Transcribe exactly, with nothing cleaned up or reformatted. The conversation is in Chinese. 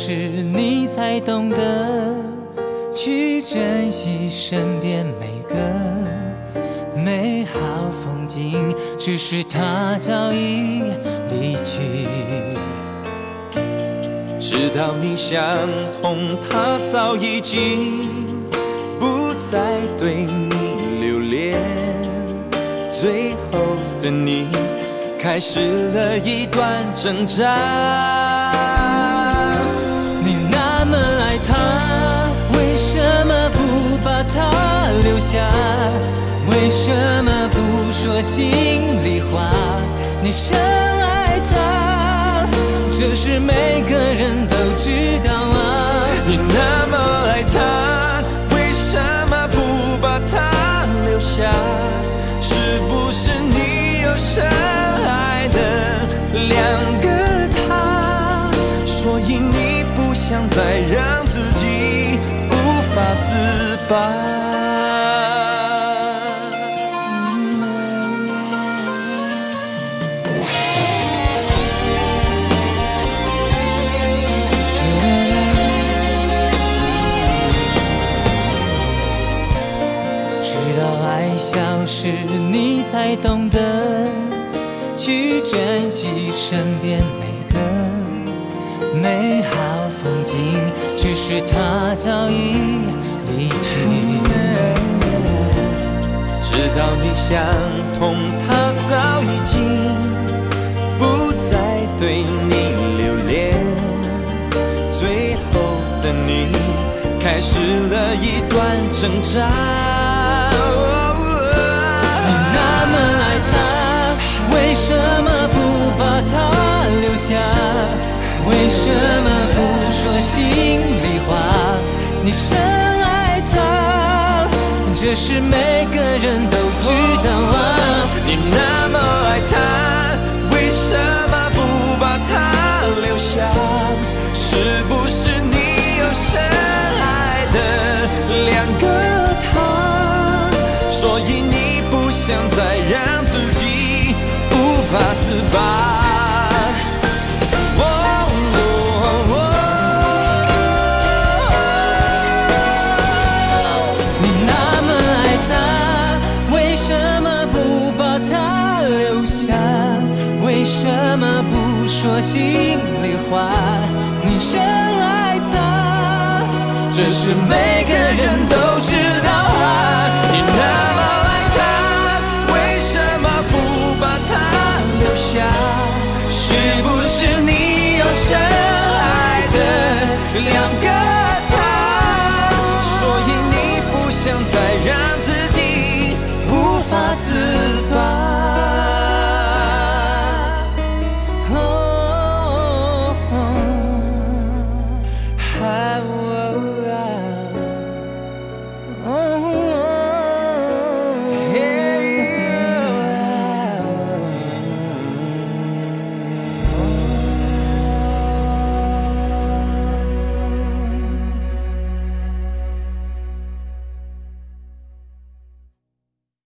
时，你才懂得去珍惜身边每个美好风景，只是他早已离去。 直到你想通，他早已经不再对你留恋。最后的你开始了一段挣扎。 你那么爱他，为什么不把他留下？为什么不说心里话？你深爱他，这是每个人都知道啊。 你那么爱他，为什么不把他留下？是不是你有深爱的两个他？所以你不想再让自己无法自拔。 消失，你才懂得去珍惜身边每个美好风景，只是他早已离去。 直到你想通，他早已经不再对你留恋。最后的你开始了一段挣扎。 为什么不把他留下？为什么不说心里话？你深爱他，这是每个人都知道啊。 你那么爱他，为什么不把他留下？是不是你有深爱的两个他？所以你不想再让自己无法自拔。哦哦哦、 你那么爱他，为什么不把他留下？为什么不说心里话？你深爱他，这是每个人都知道啊。 你那么爱他，为什么不把他留下？是不是你